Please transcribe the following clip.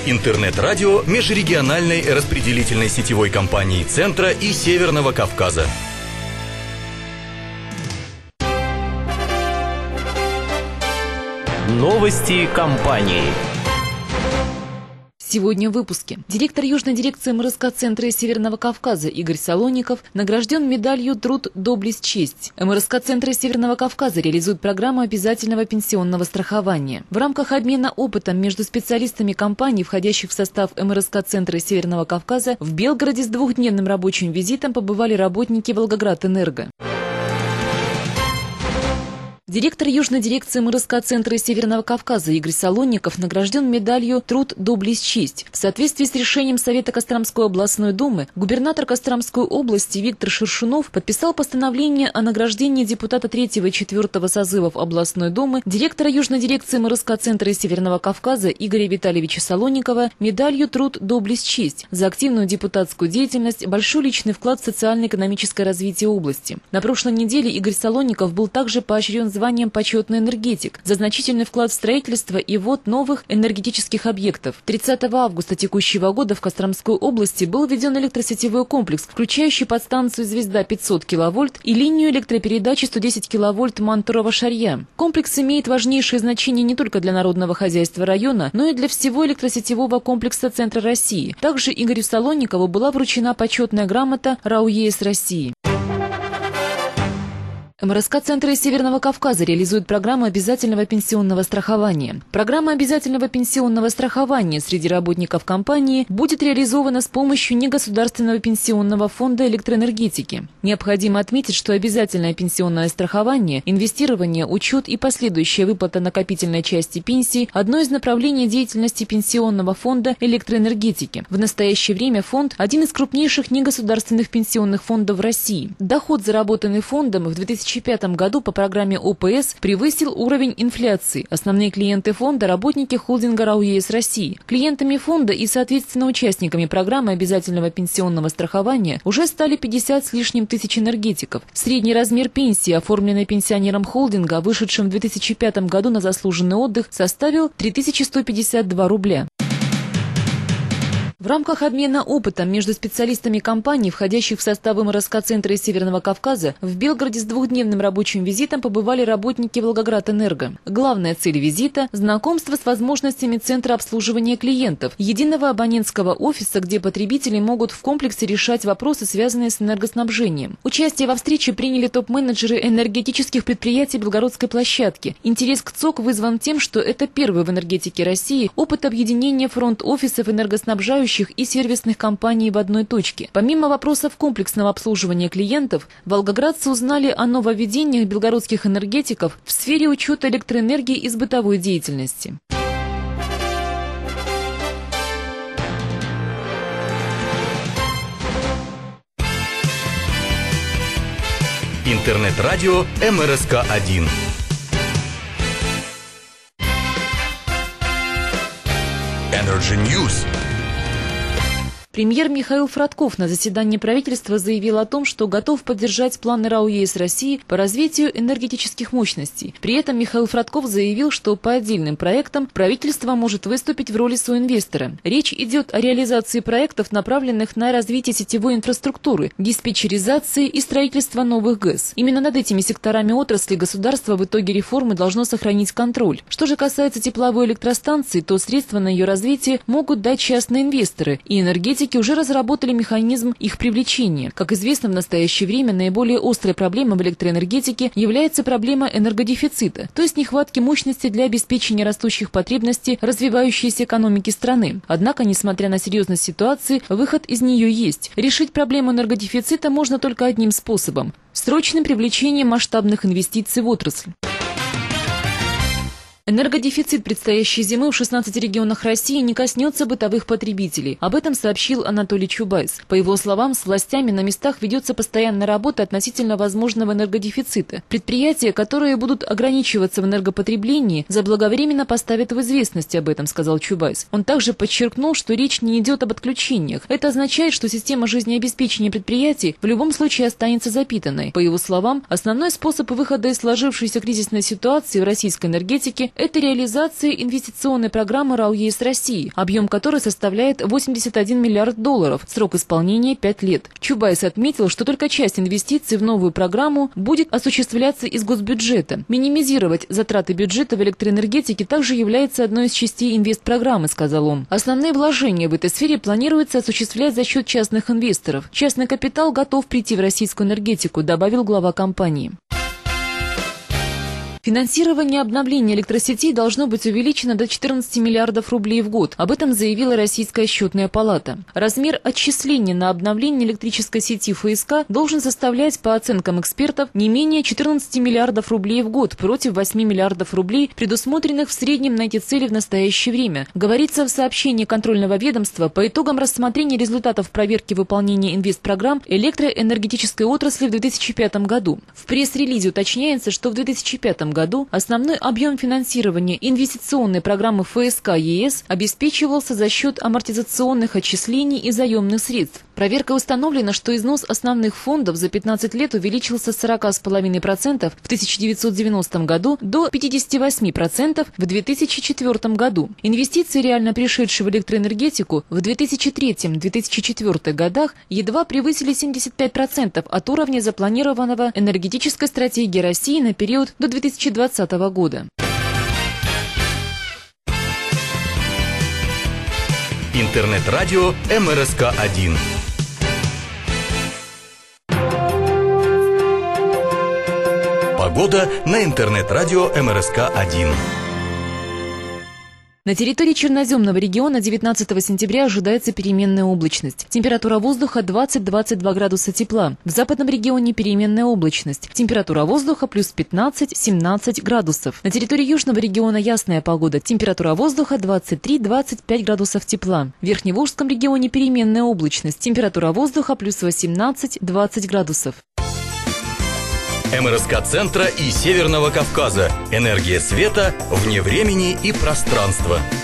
Интернет-радио межрегиональной распределительной сетевой компании Центра и Северного Кавказа. Новости компании. Сегодня в выпуске. Директор Южной дирекции МРСК-центра Северного Кавказа Игорь Солонников награжден медалью «Труд, доблесть, честь». МРСК-центра Северного Кавказа реализует программу обязательного пенсионного страхования. В рамках обмена опытом между специалистами компаний, входящих в состав МРСК-центра Северного Кавказа, в Белгороде с двухдневным рабочим визитом побывали работники «Волгоградэнерго». Директор Южной дирекции МРСК-центра Северного Кавказа Игорь Солонников награжден медалью «Труд, доблесть, честь». В соответствии с решением Совета Костромской областной думы, губернатор Костромской области Виктор Шершунов подписал постановление о награждении депутата 3-го и 4-го созывов областной думы, директора Южной дирекции МРСК-центра Северного Кавказа Игоря Витальевича Солонникова медалью «Труд, доблесть, честь» за активную депутатскую деятельность, большой личный вклад в социально-экономическое развитие области. На прошлой неделе Игорь Солонников был также поощрен званием «Почетный энергетик» за значительный вклад в строительство и ввод новых энергетических объектов. 30 августа текущего года в Костромской области был введен электросетевой комплекс, включающий подстанцию «Звезда» 500 кВт и линию электропередачи 110 кВт Мантурово-Шарья. Комплекс имеет важнейшее значение не только для народного хозяйства района, но и для всего электросетевого комплекса Центра России. Также Игорю Солонникову была вручена почетная грамота РАО ЕС России. МРСК-центра Северного Кавказа реализует программу обязательного пенсионного страхования. Программа обязательного пенсионного страхования среди работников компании будет реализована с помощью негосударственного пенсионного фонда электроэнергетики. Необходимо отметить, что обязательное пенсионное страхование, инвестирование, учет и последующая выплата накопительной части пенсии – одно из направлений деятельности пенсионного фонда электроэнергетики. В настоящее время фонд – один из крупнейших негосударственных пенсионных фондов в России. Доход, заработанный фондом в 2005 году по программе ОПС, превысил уровень инфляции. Основные клиенты фонда – работники холдинга РАО ЕС России. Клиентами фонда и, соответственно, участниками программы обязательного пенсионного страхования уже стали 50 с лишним тысяч энергетиков. Средний размер пенсии, оформленной пенсионером холдинга, вышедшим в 2005 году на заслуженный отдых, составил 3152 рубля. В рамках обмена опытом между специалистами компаний, входящих в состав МРСК-центра Северного Кавказа, в Белгороде с двухдневным рабочим визитом побывали работники Волгоградэнерго. Главная цель визита – знакомство с возможностями Центра обслуживания клиентов, единого абонентского офиса, где потребители могут в комплексе решать вопросы, связанные с энергоснабжением. Участие во встрече приняли топ-менеджеры энергетических предприятий Белгородской площадки. Интерес к ЦОК вызван тем, что это первый в энергетике России опыт объединения фронт-офисов энергоснабжающих и сервисных компаний в одной точке. Помимо вопросов комплексного обслуживания клиентов, волгоградцы узнали о нововведениях белгородских энергетиков в сфере учета электроэнергии из бытовой деятельности. Интернет-радио МРСК-1. Energy News. Премьер Михаил Фродков на заседании правительства заявил о том, что готов поддержать планы РАО ЕС России по развитию энергетических мощностей. При этом Михаил Фродков заявил, что по отдельным проектам правительство может выступить в роли соинвестора. Речь идет о реализации проектов, направленных на развитие сетевой инфраструктуры, диспетчеризации и строительства новых ГЭС. Именно над этими секторами отрасли государство в итоге реформы должно сохранить контроль. Что же касается тепловой электростанции, то средства на ее развитие могут дать частные инвесторы, и энергетики уже разработали механизм их привлечения. Как известно, в настоящее время наиболее острой проблемой в электроэнергетике является проблема энергодефицита, то есть нехватки мощности для обеспечения растущих потребностей развивающейся экономики страны. Однако, несмотря на серьезность ситуации, выход из нее есть. Решить проблему энергодефицита можно только одним способом – срочным привлечением масштабных инвестиций в отрасль. Энергодефицит предстоящей зимы в 16 регионах России не коснется бытовых потребителей. Об этом сообщил Анатолий Чубайс. По его словам, с властями на местах ведется постоянная работа относительно возможного энергодефицита. Предприятия, которые будут ограничиваться в энергопотреблении, заблаговременно поставят в известность об этом, сказал Чубайс. Он также подчеркнул, что речь не идет об отключениях. Это означает, что система жизнеобеспечения предприятий в любом случае останется запитанной. По его словам, основной способ выхода из сложившейся кризисной ситуации в российской энергетике – Это реализация инвестиционной программы РАО ЕС России, объем которой составляет 81 миллиард долларов, срок исполнения 5 лет. Чубайс отметил, что только часть инвестиций в новую программу будет осуществляться из госбюджета. Минимизировать затраты бюджета в электроэнергетике также является одной из частей инвестпрограммы, сказал он. Основные вложения в этой сфере планируется осуществлять за счет частных инвесторов. Частный капитал готов прийти в российскую энергетику, добавил глава компании. Финансирование обновления электросетей должно быть увеличено до 14 миллиардов рублей в год. Об этом заявила Российская счетная палата. Размер отчислений на обновление электрической сети ФСК должен составлять, по оценкам экспертов, не менее 14 миллиардов рублей в год против 8 миллиардов рублей, предусмотренных в среднем на эти цели в настоящее время. Говорится в сообщении контрольного ведомства по итогам рассмотрения результатов проверки выполнения инвестпрограмм электроэнергетической отрасли в 2005 году. В пресс-релизе уточняется, что в 2005 году основной объем финансирования инвестиционной программы ФСК ЕС обеспечивался за счет амортизационных отчислений и заемных средств. Проверкой установлено, что износ основных фондов за 15 лет увеличился с 40,5% в 1990 году до 58% в 2004 году. Инвестиции, реально пришедшие в электроэнергетику, в 2003-2004 годах едва превысили 75% от уровня запланированного энергетической стратегии России на период до 2020 года. Интернет-радио МРСК-1. Погода на интернет-радио МРСК-1. На территории Черноземного региона 19 сентября ожидается переменная облачность. Температура воздуха 20-22 градуса тепла. В западном регионе переменная облачность. Температура воздуха плюс 15-17 градусов. На территории южного региона ясная погода. Температура воздуха 23-25 градусов тепла. В Верхневолжском регионе переменная облачность. Температура воздуха плюс 18-20 градусов. МРСК-центра и Северного Кавказа. Энергия света вне времени и пространства.